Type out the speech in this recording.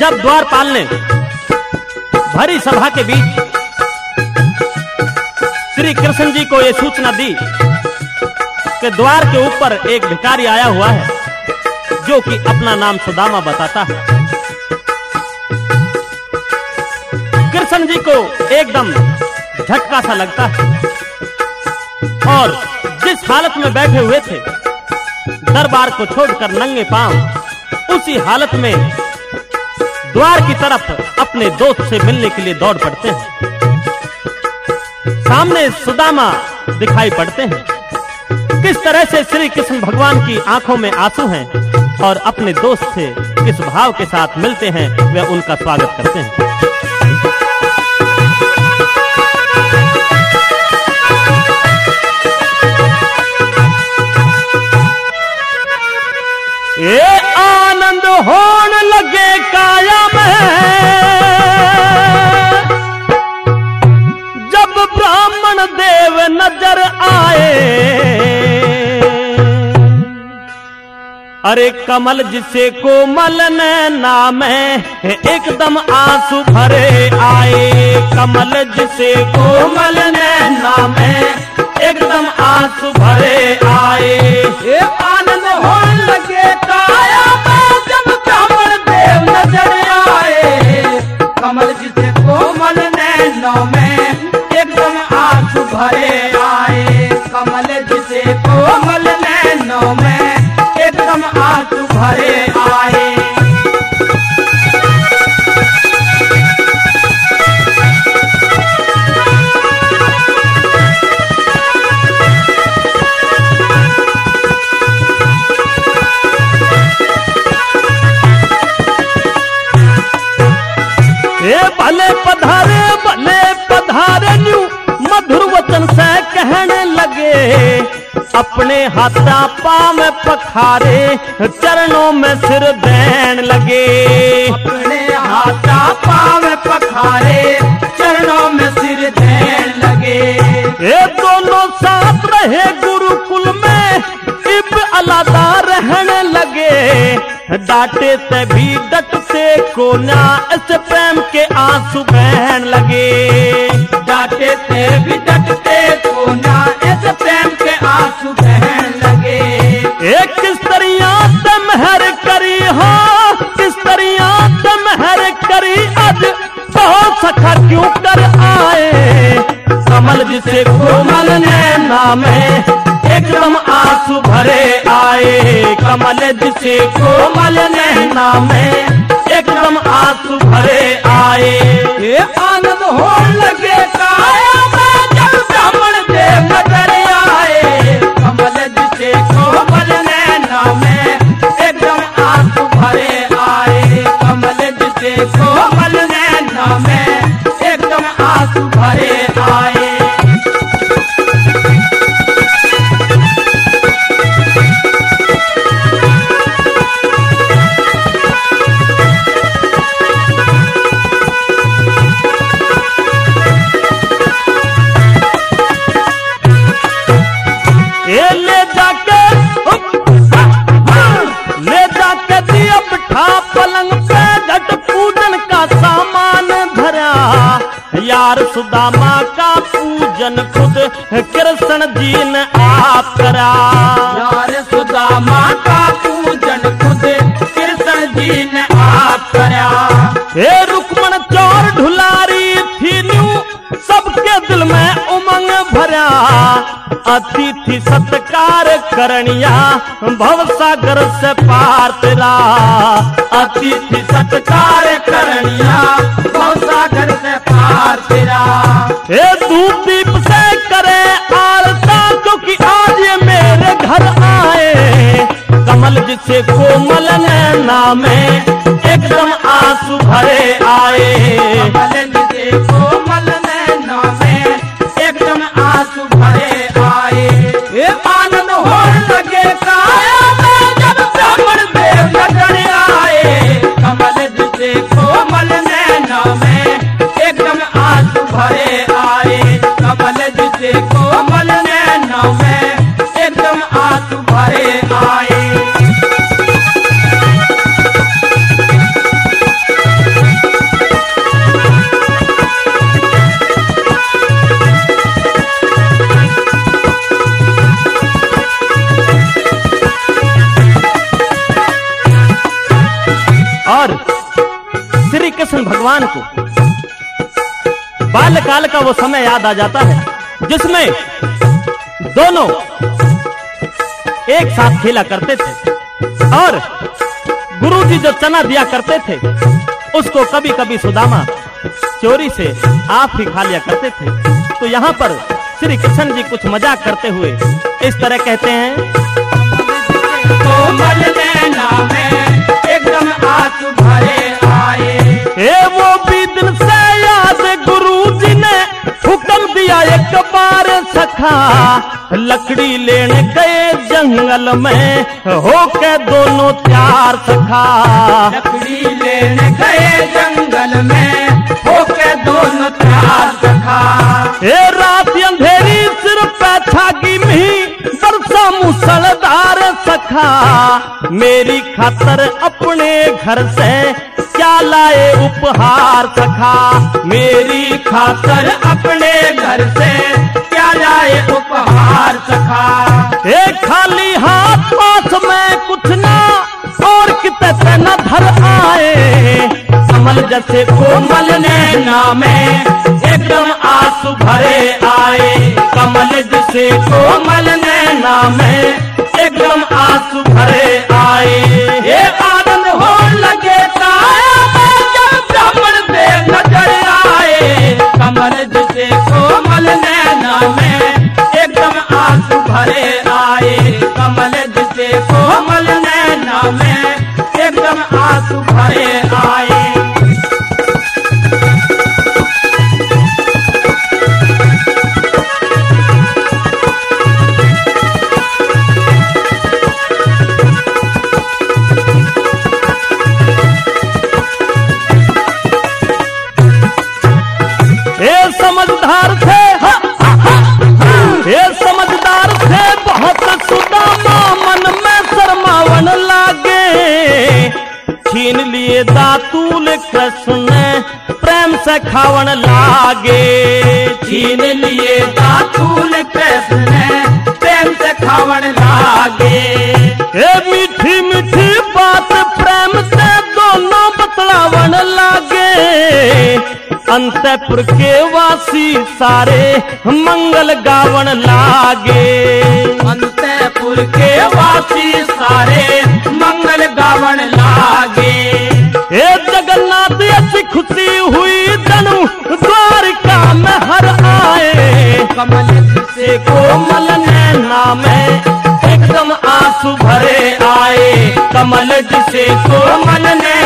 जब द्वारपाल ने भरी सभा के बीच श्री कृष्ण जी को यह सूचना दी कि द्वार के ऊपर एक भिखारी आया हुआ है जो कि अपना नाम सुदामा बताता है। कृष्ण जी को एकदम झटका सा लगता है और जिस हालत में बैठे हुए थे दरबार को छोड़कर नंगे पांव उसी हालत में द्वार की तरफ अपने दोस्त से मिलने के लिए दौड़ पड़ते हैं। सामने सुदामा दिखाई पड़ते हैं। किस तरह से श्री कृष्ण भगवान की आंखों में आंसू हैं और अपने दोस्त से किस भाव के साथ मिलते हैं वे उनका स्वागत करते हैं। ये आनंद होने लगे काया में जब ब्राह्मण देव नजर आए। अरे कमल जिसे कोमल नैना में एकदम आंसू भरे आए। कमल जिसे कोमल नैना में एकदम आंसू भरे आए। ये आनंद होने लगे काया में जब ब्राह्मण देव नजर आए। कमल जिसे कोमल नैनों में एकदम आंसू भरे आए। कमल जिसे कोमल नैनों में एकदम आंसू भरे आए। भले पधारे न्यू मधुर वचन से कहने लगे। अपने हाथा पाँव में पखारे चरणों में सिर देने लगे। अपने हाथा पाँव में पखारे चरणों में सिर देने लगे। ये दोनों साथ रहे गुरुकुल में इब अलग रहने लगे। डांटे से भी डटते को ना इस प्रेम के आंसू बहन लगे। डांटे से भी डटते को ना इस प्रेम के आंसू बहन लगे। एक किस तरिया से मेहर करी हो, किस तरिया से मेहर करी आज बहुत सखा क्यों कर आए। कमल जिसे कोमल नैना में एकदम आंसू भरे आए। कमल जिसे कोमल नैना में एकदम आंसू भरे आए। ये आनंद होने लगे काया में जब ब्राह्मण देव नजर आए। कमल जिसे कोमल नैना में एकदम आंसू भरे आए। कमल जिसे कोमल नैना में एकदम आंसू भरे आए। पलंग पे झट पूजन का सामान धरा। यार सुदामा का पूजन खुद कृष्ण जी ने आप करा। यार सुदामा का पूजन खुद कृष्ण जी ने आप करा। हे रुक्मण चौर ढुलारी थी न्यू सबके दिल में उमंग भरा। अतिथि सत्कार करनिया भव सागर से पार तेरा। अतिथि सत्कार करनिया भव सागर से पार तेरा। हे धूप दीप से करे आरता क्योंकि आज ये मेरे घर आए। कमल जिसे कोमल नैना में एकदम आंसू भरे आए। कमल जिसे कोमल नैना में एकदम आंसू भरे आए। ये आनंद होने लगे काया में जब ब्राह्मण देव नजर आए। कमल जिसे कोमल नैना में एकदम आंसू भरे आए। कमल जिसे कोमल नैना में एकदम आंसू भरे आए। और श्री कृष्ण भगवान को बाल्यकाल का वो समय याद आ जाता है जिसमें दोनों एक साथ खेला करते थे और गुरुजी जो चना दिया करते थे उसको कभी कभी सुदामा चोरी से आप ही खा लिया करते थे। तो यहाँ पर श्री कृष्ण जी कुछ मजाक करते हुए इस तरह कहते हैं, कोमल नैना में एकदम आंसू भरे आए। ए वो भी दिन से याद गुरुजी ने हुक्म दिया एक बार सखा, लकड़ी लेने गए जंगल में होके दोनों तैयार सखा। लकड़ी लेने गए जंगल में होके दोनों तैयार सखा। ए रात अंधेरी सिर पे छागी में बरसा मूसलधार सखा, मेरी खातर अपने घर से क्या लाए उपहार सखा। मेरी खातर अपने घर से क्या लाए उपहार सखा। एक खाली हाथ पास में कुछ ना और कितने न धर आए, कमल जैसे कोमल नैना में एकदम आंसू भरे आए। कमल जैसे कोमल नैना में एकदम आंसू भरे आए। ये आनंद हो लगे काया में जब ब्राह्मण देव नजर आए। कमल जैसे कोमल नैना में एकदम आंसू भरे आए। कमल जैसे कोमल नैना में एकदम आंसू भरे आए। समझदार थे, ये समझदार थे बहुत सुदामा, मन में शर्मावन लागे। छीन लिए दातूल कृष्ण ने प्रेम से खावन लागे। छीन लिए दातूल कृष्ण ने प्रेम से खावन लागे। ये मीठी मीठी बात प्रेम से दोनों बतलावन लागे। अंतपुर के वासी सारे मंगल गावन लागे। अंतपुर के वासी सारे मंगल गावन लागे। ए जगन्नाथ ऐसी खुशी हुई जनु द्वारिका में हर आए। कमल से कोमल नैना में एकदम आंसू भरे आए। कमल से कोमल नैना